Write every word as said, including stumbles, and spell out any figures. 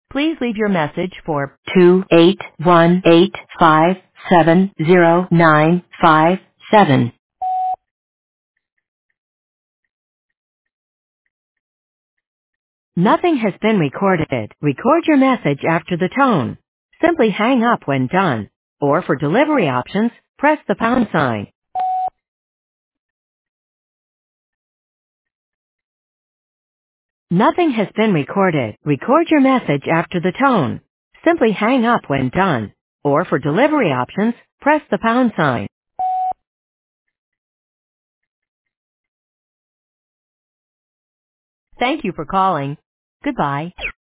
Please leave your message for two eight one eight five seven zero nine five seven. Nothing has been recorded. Record your message after the tone. Simply hang up when done. Or for delivery options, press the pound sign. Nothing has been recorded. Record your message after the tone. Simply hang up when done. Or for delivery options, press the pound sign. Thank you for calling. Goodbye.